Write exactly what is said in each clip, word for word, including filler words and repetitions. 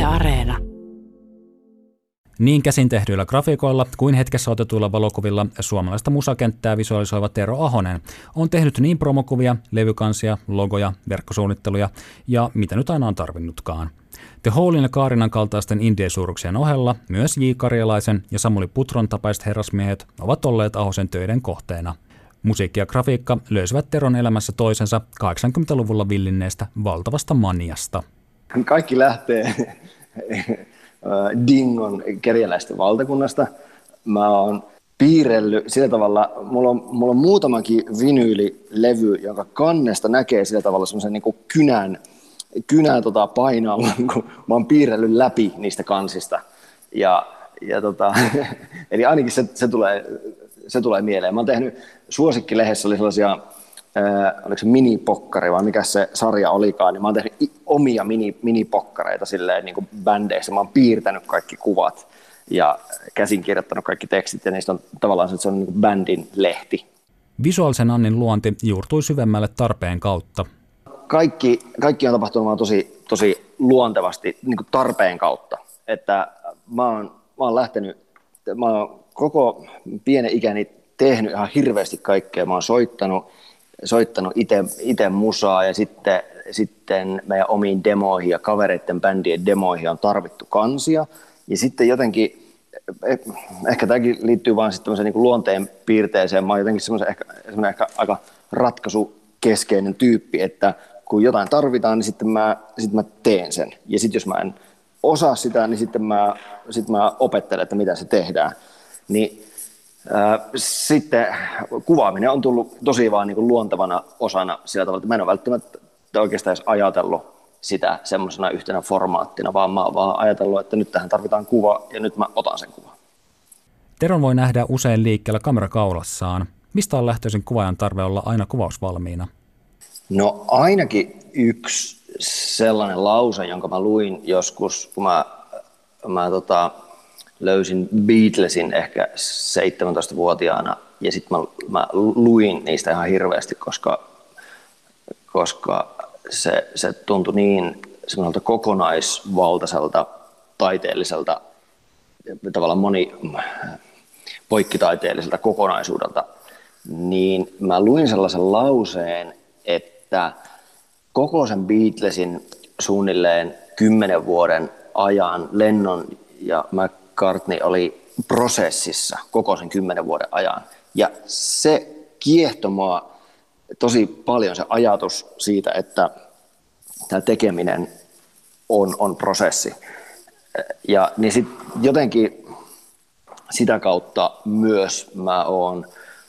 Yle Areena. Niin käsin tehdyillä grafiikoilla kuin hetkessä otetuilla valokuvilla suomalaista musakenttää visualisoiva Tero Ahonen on tehnyt niin promokuvia, levykansia, logoja, verkkosuunnitteluja ja mitä nyt aina on tarvinnutkaan. The Holen ja Kaarinan kaltaisten indie-suuruksien ohella myös J. Karjalaisen ja Samuli Putron tapaiset herrasmiehet ovat olleet Ahosen töiden kohteena. Musiikki ja grafiikka löysivät Teron elämässä toisensa kahdeksankymmentäluvulla villinneestä valtavasta maniasta. Kaikki lähtee Dingon kerjäläisten valtakunnasta. Mä oon piirrellyt sillä tavalla, mulla on, mulla on muutamakin vinyylilevy, jonka kannesta näkee sillä tavalla semmoisen niin kuin kynän, kynän tota painalla, kun mä oon piirrellyt läpi niistä kansista. Ja, ja tota, eli ainakin se, se, tulee, se tulee mieleen. Mä oon tehnyt, Suosikki-lehdessä oli sellaisia, Äh, oliko se minipokkari vai mikä se sarja olikaan, niin mä oon tehnyt omia mini, minipokkareita silleen niin kuin bändeissä. Mä oon piirtänyt kaikki kuvat ja käsin kirjoittanut kaikki tekstit ja niistä on tavallaan se, että se on niin kuin bändin lehti. Visuaalisen Annin luonti juurtui syvemmälle tarpeen kautta. Kaikki, kaikki on tapahtunut vaan tosi, tosi luontevasti niin kuin tarpeen kautta. Että mä oon, mä oon lähtenyt, mä oon koko pienen ikäni tehnyt ihan hirveästi kaikkea. Mä oon soittanut soittanut itse musaa ja sitten, sitten meidän omiin demoihin ja kavereiden bändien demoihin on tarvittu kansia. Ja sitten jotenkin, ehkä tämäkin liittyy vaan sitten niin kuin luonteen piirteeseen, mä oon jotenkin semmoinen ehkä, semmoinen ehkä aika ratkaisukeskeinen tyyppi, että kun jotain tarvitaan, niin sitten mä, sitten mä teen sen. Ja sitten jos mä en osaa sitä, niin sitten mä, sitten mä opettelen, että mitä se tehdään. Niin sitten kuvaaminen on tullut tosi vaan niin kuin luontevana osana sillä tavalla, että mä en ole välttämättä oikeastaan edes ajatellut sitä semmoisena yhtenä formaattina, vaan mä oon vaan ajatellut, että nyt tähän tarvitaan kuva ja nyt mä otan sen kuvan. Teron voi nähdä usein liikkeellä kamerakaulassaan. Mistä on lähtöisin kuvaajan tarve olla aina kuvausvalmiina? No ainakin yksi sellainen lause, jonka mä luin joskus, kun mä, mä tota, löysin Beatlesin ehkä seitsemäntoistavuotiaana ja sitten mä, mä luin niistä ihan hirveästi, koska, koska se, se tuntui niin semmoiselta kokonaisvaltaiselta, taiteelliselta, tavallaan moni poikkitaiteelliselta kokonaisuudelta, niin mä luin sellaisen lauseen, että koko sen Beatlesin suunnilleen kymmenen vuoden ajan Lennon ja McCartney oli prosessissa koko sen kymmenen vuoden ajan. Ja se kiehtoi mua tosi paljon se ajatus siitä, että tämä tekeminen on, on prosessi. Ja niin sit jotenkin sitä kautta myös mä oon,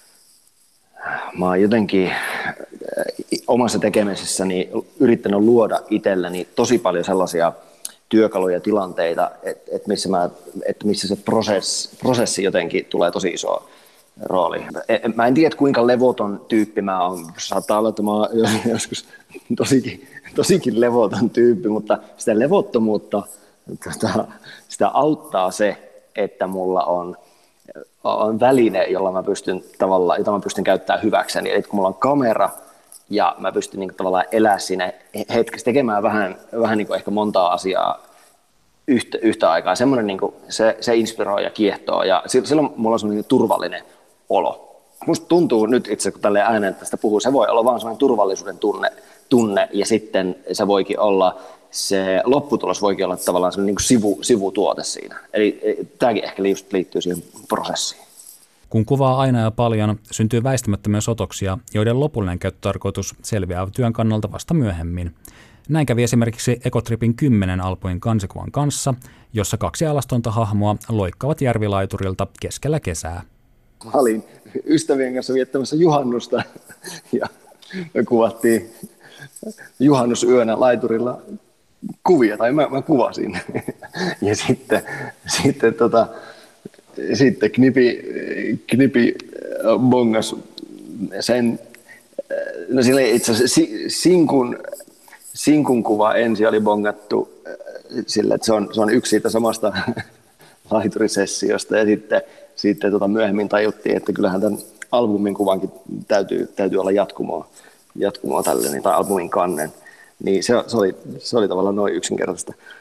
mä oon jotenkin omassa tekemisessäni yrittänyt luoda itselleni tosi paljon sellaisia työkaluja, tilanteita, että et missä, et missä se prosessi, prosessi jotenkin tulee tosi iso rooli. Mä en tiedä, kuinka levoton tyyppi mä oon. Saattaa olla, että mä oon joskus tosikin, tosikin levoton tyyppi, mutta sitä levottomuutta tota, sitä auttaa se, että mulla on, on väline, jolla mä pystyn, tavallaan, jota mä pystyn käyttämään hyväkseni. Eli kun mulla on kamera, ja mä pystyn niin kuin, tavallaan elää siinä hetkessä, tekemään vähän, vähän niin kuin ehkä montaa asiaa yhtä, yhtä aikaa. Semmoinen, niin kuin, se, se inspiroi ja kiehtoo, ja silloin mulla on semmoinen turvallinen olo. Musta tuntuu nyt itse, kun tälleen ääneen tästä puhuu, se voi olla vaan semmoinen turvallisuuden tunne, tunne, ja sitten se voikin olla, se lopputulos voikin olla tavallaan semmoinen niin kuin sivu, sivutuote siinä. Eli tämäkin ehkä liittyy siihen prosessiin. Kun kuvaa aina ja paljon, syntyy väistämättä myös otoksia, joiden lopullinen käyttötarkoitus selviää työn kannalta vasta myöhemmin. Näin kävi esimerkiksi Ekotripin kymmenen albumin kansikuvan kanssa, jossa kaksi alastonta hahmoa loikkaavat järvilaiturilta keskellä kesää. Mä olin ystävien kanssa viettämässä juhannusta ja me kuvattiin juhannusyönä laiturilla kuvia, tai mä, mä kuvasin. Ja sitten, sitten tota, Sitten Knipi, Knipi bongas sen, no sillä itse asiassa sinkun, sinkun kuva ensin oli bongattu sillä, että se on, se on yksi siitä samasta laiturisessiosta ja sitten, sitten tota myöhemmin tajuttiin, että kyllähän tämän albumin kuvankin täytyy, täytyy olla jatkumoa, jatkumoa tälle, niin, tai albumin kannen. Niin se, se, oli, se oli tavallaan noin yksinkertaista.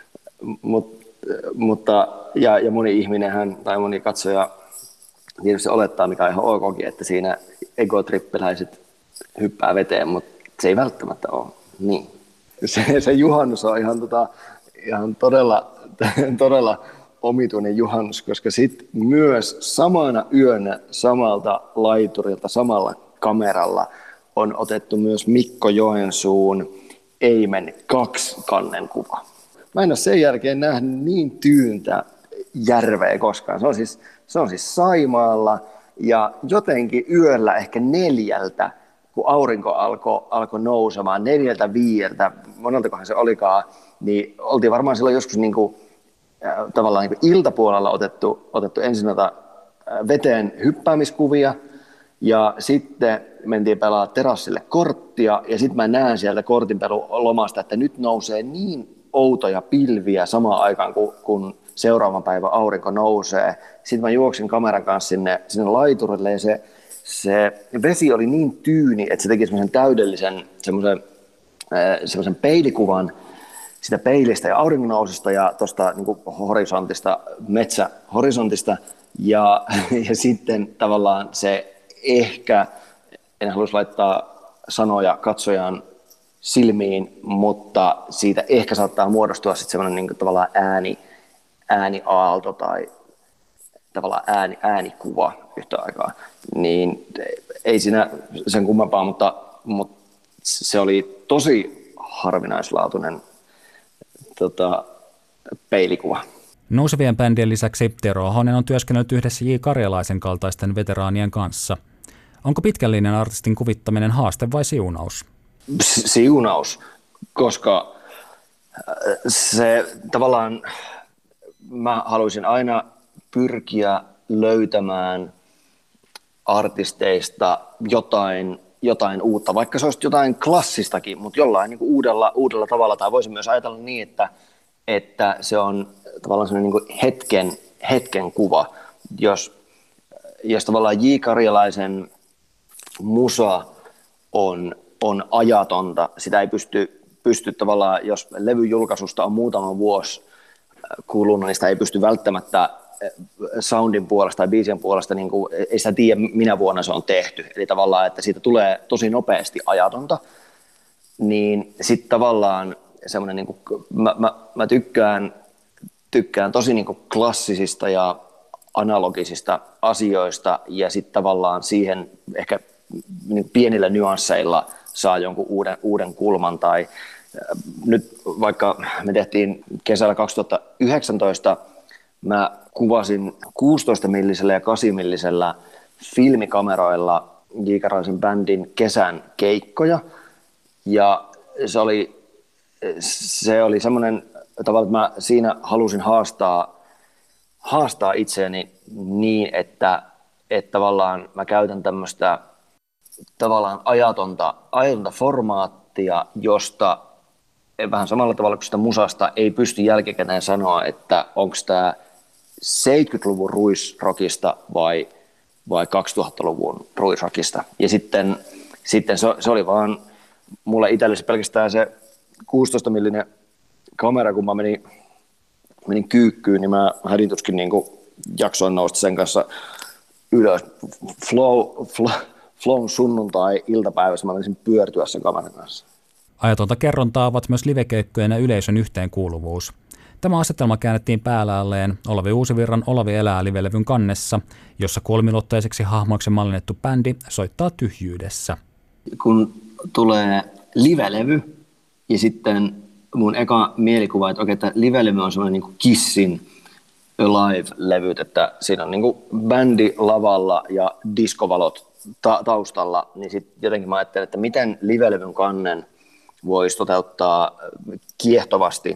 Mut, mutta, ja, ja moni ihminenhän tai moni katsoja tietysti olettaa, mikä on ihan okkin, että siinä egotrippiläiset hyppää veteen, mutta se ei välttämättä ole niin. Se, se juhannus on ihan, tota, ihan todella, todella omituinen juhannus, koska sitten myös samana yönä samalta laiturilta, samalla kameralla on otettu myös Mikko Joensuun Eimen kaksi kannen kuva. Mä en ole sen jälkeen nähnyt niin tyyntä järveä koskaan. Se on siis, se on siis Saimaalla ja jotenkin yöllä ehkä neljältä, kun aurinko alkoi alko nousemaan, neljältä viieltä, moneltakohan se olikaan, niin oltiin varmaan silloin joskus niin kuin, äh, tavallaan niin kuin iltapuolella otettu, otettu ensin noita äh, veteen hyppäämiskuvia ja sitten mentiin pelaa terassille korttia ja sitten mä näen sieltä kortinpelulomasta, että nyt nousee niin outoja pilviä samaan aikaan, kun, kun seuraavan päivän aurinko nousee. Sitten mä juoksin kameran kanssa sinne, sinne laiturille ja se, se vesi oli niin tyyni, että se teki semmoisen täydellisen semmoisen, äh, semmoisen peilikuvan sitä peilistä ja auringonnousesta ja tuosta niin kuin horisontista, metsähorisontista ja, ja sitten tavallaan se ehkä, en haluaisi laittaa sanoja katsojan silmiin, mutta siitä ehkä saattaa muodostua sitten semmoinen niin kuin tavallaan ääni, ääniaalto tai tavallaan ääni, äänikuva yhtä aikaa, niin ei siinä sen kummempaa, mutta, mutta se oli tosi harvinaislaatuinen tota, peilikuva. Nousevien bändien lisäksi Tero Ahonen on työskennellyt yhdessä J. Karjalaisen kaltaisten veteraanien kanssa. Onko pitkän linjan artistin kuvittaminen haaste vai siunaus? Siunaus, koska se tavallaan mä haluaisin aina pyrkiä löytämään artisteista jotain, jotain uutta, vaikka se olisi jotain klassistakin, mutta jollain niin kuin uudella, uudella tavalla. Tai voisin myös ajatella niin, että, että se on tavallaan sellainen niin kuin hetken, hetken kuva. Jos, jos tavallaan J. Karjalaisen musa on, on ajatonta, sitä ei pysty, pysty tavallaan, jos levyn julkaisusta on muutama vuosi kulunut, niin sitä ei pysty välttämättä soundin puolesta tai biisien puolesta, niin kuin, ei sitä tiedä minä vuonna se on tehty. Eli tavallaan, että siitä tulee tosi nopeasti ajatonta, niin sitten tavallaan semmoinen, niin kuin, mä, mä, mä tykkään, tykkään tosi niin kuin klassisista ja analogisista asioista ja sitten tavallaan siihen ehkä niin pienillä nyansseilla saa jonkun uuden, uuden kulman tai nyt vaikka me tehtiin kesällä kaksituhattayhdeksäntoista, mä kuvasin kuusitoista millisellä ja kahdeksan millisellä filmikameroilla J. Karjalaisen bändin kesän keikkoja ja se oli, se oli semmoinen tavalla, että mä siinä halusin haastaa, haastaa itseäni niin, että, että tavallaan mä käytän tämmöistä tavallaan ajatonta, ajatonta formaattia, josta vähän samalla tavalla kuin sitä musasta ei pysty jälkikäteen sanoa, että onko tämä seitsemänkymmentäluvun ruisrockista vai, vai kaksituhattaluvun ruisrockista. Ja sitten, sitten se, se oli vaan mulle itselle pelkästään se kuusitoista millinen kamera, kun mä menin, menin kyykkyyn, niin mä hädintuskin niin kuin jaksoin nousta sen kanssa ylös. Flow, flow, flown sunnuntai-iltapäivässä mä menisin pyörtyä sen kameran kanssa. Ajatonta kerrontaa ovat myös livekeikkojen ja yleisön yhteenkuuluvuus. Tämä asetelma käännettiin päälaelleen Olavi Uusivirran Olavi elää -livelevyn kannessa, jossa kolmilotteiseksi hahmoiksi mallinnettu bändi soittaa tyhjyydessä. Kun tulee livelevy ja sitten mun eka mielikuva, että okei, että livelevy on semmoinen niin kuin Kissin Alive-levyt, että siinä on niin kuin bändi lavalla ja diskovalot ta- taustalla, niin sitten jotenkin mä ajattelin, että miten livelevyn kannen voisi toteuttaa kiehtovasti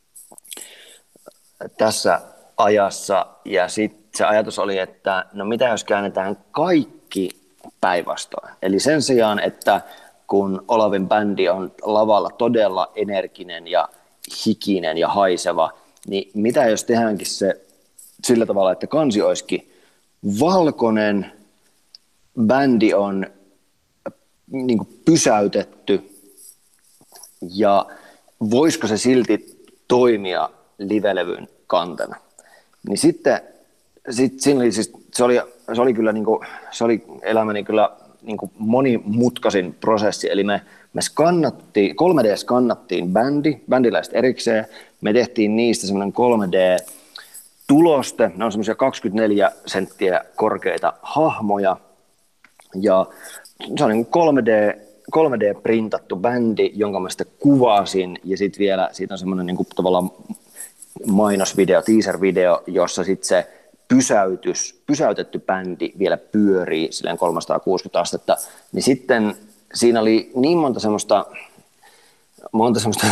tässä ajassa. Ja sitten se ajatus oli, että no mitä jos käännetään kaikki päinvastoin. Eli sen sijaan, että kun Olavin bändi on lavalla todella energinen ja hikinen ja haiseva, niin mitä jos tehdäänkin se sillä tavalla, että kansi olisikin valkoinen, bändi on niin kuin pysäytetty, ja voisiko se silti toimia livelevyn kantena. Niin sitten sit, siinä oli siis, se, oli, se oli kyllä niinku, se oli elämäni kyllä niinku monimutkaisin prosessi, eli me, me skannattiin, kolme D-skannattiin bändi, bändiläiset erikseen, me tehtiin niistä semmoinen kolme D-tuloste, ne on semmoisia kaksikymmentäneljä senttiä korkeita hahmoja, ja se on niin kolme D, kolme D-printattu bändi, jonka mä sitten kuvasin, ja sitten vielä siitä on semmoinen niin kuin tavallaan mainosvideo, teaser-video, jossa sitten se pysäytys, pysäytetty bändi vielä pyörii silleen kolmesataakuusikymmentä astetta, niin sitten siinä oli niin monta semmoista, monta semmoista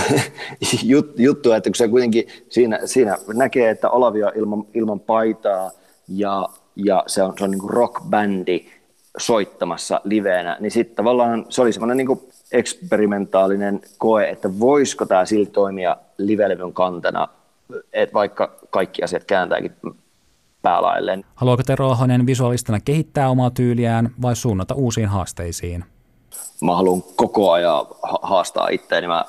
juttua, että kun se kuitenkin siinä, siinä näkee, että Olavi on ilman, ilman paitaa, ja, ja se on, se on niin kuin rock-bändi, soittamassa liveenä, niin sitten tavallaan se oli semmoinen niin kuin eksperimentaalinen koe, että voisiko tämä silti toimia livelevyn kantena, että vaikka kaikki asiat kääntääkin päälailleen. Haluaako Tero Ahonen visualistina kehittää omaa tyyliään vai suunnata uusiin haasteisiin? Mä haluan koko ajan haastaa itseäni. Mä,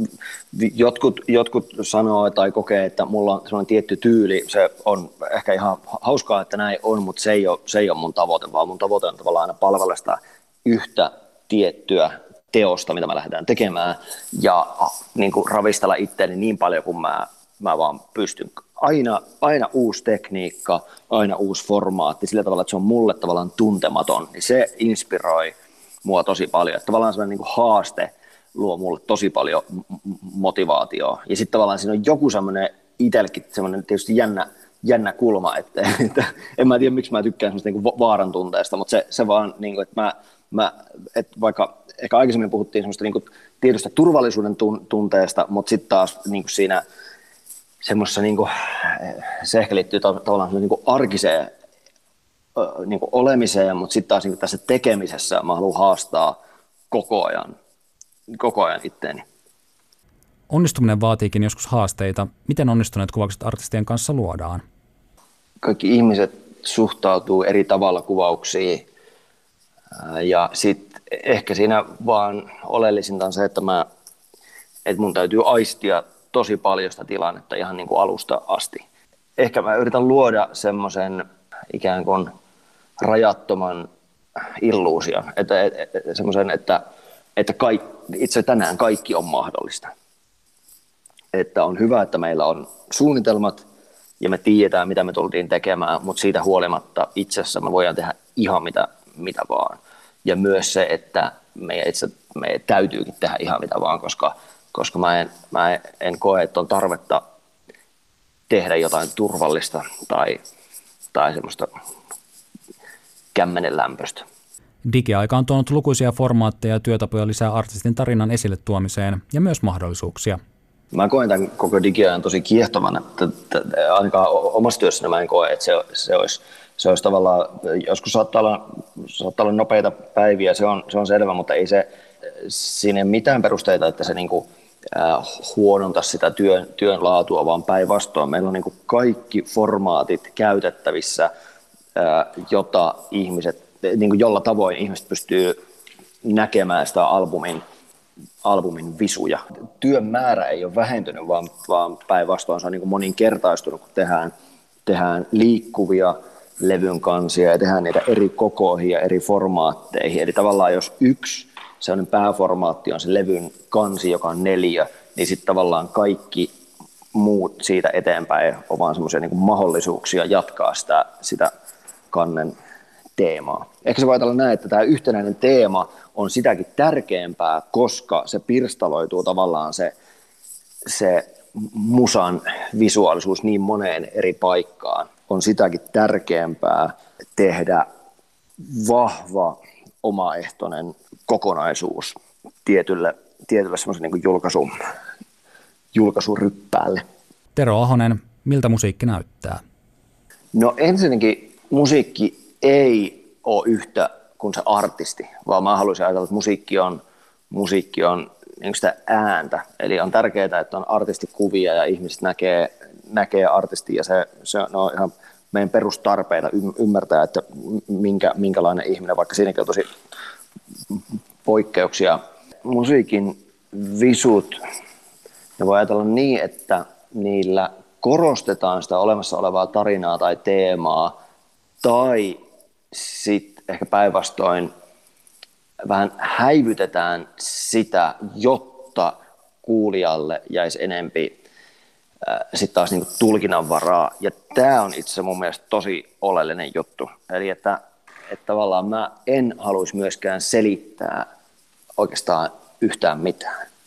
jotkut, jotkut sanoo tai kokee, että mulla on sellainen tietty tyyli. Se on ehkä ihan hauskaa, että näin on, mutta se ei ole, se ei ole mun tavoite, vaan mun tavoite on tavallaan aina palvella sitä yhtä tiettyä teosta, mitä mä lähdetään tekemään, ja niin kuin ravistella itseäni niin paljon kuin mä, mä vaan pystyn. Aina, aina uusi tekniikka, aina uusi formaatti, sillä tavalla, että se on mulle tavallaan tuntematon, niin se inspiroi mua tosi paljon. Että tavallaan sellainen niin kuin haaste luo mulle tosi paljon motivaatiota. Ja sitten tavallaan siinä on joku semmoinen itsellekin semmoinen tietysti jännä, jännä kulma, että, että en mä tiedä miksi mä tykkään semmoista niin kuin vaaran tunteesta, mutta se, se vaan, niin kuin, että mä, mä että vaikka ehkä aikaisemmin puhuttiin semmoista niin kuin tietystä turvallisuuden tunteesta, mutta sitten taas niin kuin siinä semmoisessa, niin kuin, se ehkä liittyy tavallaan niin kuin arkiseen niin kuin olemiseen, mutta sitten taas niin kuin tässä tekemisessä mä haluan haastaa koko ajan, koko ajan itteeni. Onnistuminen vaatiikin joskus haasteita. Miten onnistuneet kuvaukset artistien kanssa luodaan? Kaikki ihmiset suhtautuu eri tavalla kuvauksiin, ja sitten ehkä siinä vaan oleellisinta on se, että, mä, että mun täytyy aistia tosi paljon sitä tilannetta ihan niin kuin alusta asti. Ehkä mä yritän luoda semmoisen ikään kuin rajattoman illuusion, että, että, semmoisen, että, että kaik, itse tänään kaikki on mahdollista. Että on hyvä, että meillä on suunnitelmat ja me tiedetään, mitä me tultiin tekemään, mutta siitä huolimatta itse asiassa me voidaan tehdä ihan mitä, mitä vaan. Ja myös se, että meidän itse meidän täytyykin tehdä ihan mitä vaan, koska, koska mä, en, mä en koe, että on tarvetta tehdä jotain turvallista tai, tai semmoista kämmenen lämpöistä. Digiaika on tuonut lukuisia formaatteja ja työtapoja lisää artistin tarinan esille tuomiseen ja myös mahdollisuuksia. Mä koen tämän koko digiajan tosi kiehtovana, että, että ainakaan omassa työssäni mä en koe, että se, se, olisi, se olisi tavallaan, joskus saattaa olla, saattaa olla nopeita päiviä, se on, se on selvä, mutta ei se, siinä ei mitään perusteita, että se niinku, äh, huonontaisi sitä työn, työn laatua, vaan päinvastoin. Meillä on niinku kaikki formaatit käytettävissä, äh, jota ihmiset, niinku jolla tavoin ihmiset pystyy näkemään sitä albumin, albumin visuja. Työn määrä ei ole vähentynyt, vaan, vaan päinvastoin se on niin kuin moninkertaistunut, kun tehdään, tehdään liikkuvia levyn kansia ja tehdään niitä eri kokoihin ja eri formaatteihin. Eli tavallaan jos yksi sellainen pääformaatti on se levyn kansi, joka on neljä, niin sitten tavallaan kaikki muut siitä eteenpäin on vaan semmoisia niin kuin mahdollisuuksia jatkaa sitä, sitä kannen teemaa. Ehkä se voi olla näin, että tämä yhtenäinen teema on sitäkin tärkeämpää, koska se pirstaloituu tavallaan se, se musan visuaalisuus niin moneen eri paikkaan. On sitäkin tärkeämpää tehdä vahva omaehtoinen kokonaisuus tietylle, tietylle semmoisen niin kuin julkaisu, julkaisuryppäälle. Tero Ahonen, miltä musiikki näyttää? No ensinnäkin musiikki ei ole yhtä kuin se artisti, vaan mä haluaisin ajatella, että musiikki on, musiikki on niin sitä ääntä. Eli on tärkeää, että on artistikuvia ja ihmiset näkee, näkee artistia ja se, se on ihan meidän perustarpeita ymmärtää, että minkä, minkälainen ihminen, vaikka siinäkin on tosi poikkeuksia. Musiikin visut, ne voi ajatella niin, että niillä korostetaan sitä olemassa olevaa tarinaa tai teemaa, tai sitten ehkä päinvastoin vähän häivytetään sitä, jotta kuulijalle jäisi enempi sitten taas niin kuin tulkinnanvaraa. Ja tämä on itse mun mielestä tosi oleellinen juttu. Eli että, että tavallaan mä en haluaisi myöskään selittää oikeastaan yhtään mitään.